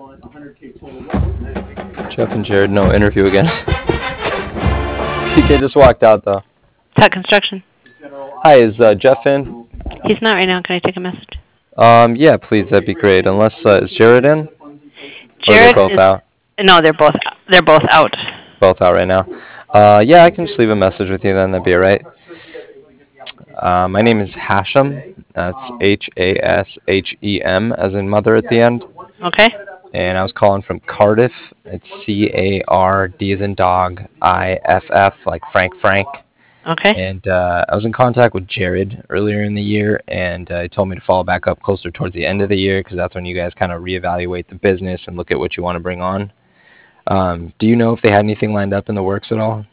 Jeff and Jared, no interview again. TK just walked out though. Tech construction. Hi, is Jeff in? He's not right now. Can I take a message? Yeah, please, that'd be great. Unless is Jared in? Or are they Jared both is. out? No, they're both out. Both out right now. Yeah, I can just leave a message with you then. That'd be alright. My name is Hashem. That's Hashem, as in mother at the end. Okay. And I was calling from Cardiff. It's CARD as in dog, IFF, like Frank. Okay. And I was in contact with Jared earlier in the year, and he told me to follow back up closer towards the end of the year because that's when you guys kind of reevaluate the business and look at what you want to bring on. Do you know if they had anything lined up in the works at all?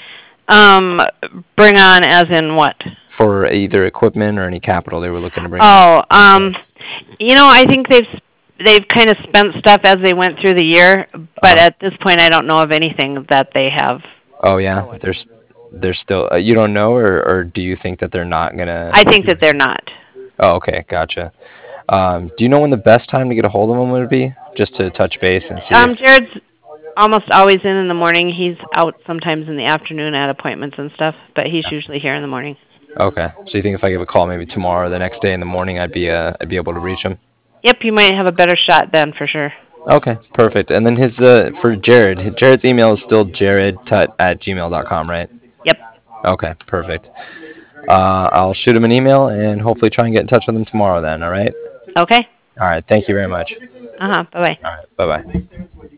Bring on as in what? For either equipment or any capital they were looking to bring Oh, on. I think they've kind of spent stuff as they went through the year, but at this point, I don't know of anything that they have. Oh yeah, there's still you don't know, or do you think that they're not gonna? I think that they're not. Oh, okay, gotcha. Do you know when the best time to get a hold of them would be, just to touch base and see? Jared's almost always in the morning. He's out sometimes in the afternoon at appointments and stuff, but he's usually here in the morning. Okay, so you think if I give a call maybe tomorrow or the next day in the morning, I'd be able to reach him? Yep, you might have a better shot then for sure. Okay, perfect. And then his for Jared's email is still jaredtut@gmail.com, right? Yep. Okay, perfect. I'll shoot him an email and hopefully try and get in touch with him tomorrow then, all right? Okay. All right, thank you very much. Bye-bye. All right, bye-bye.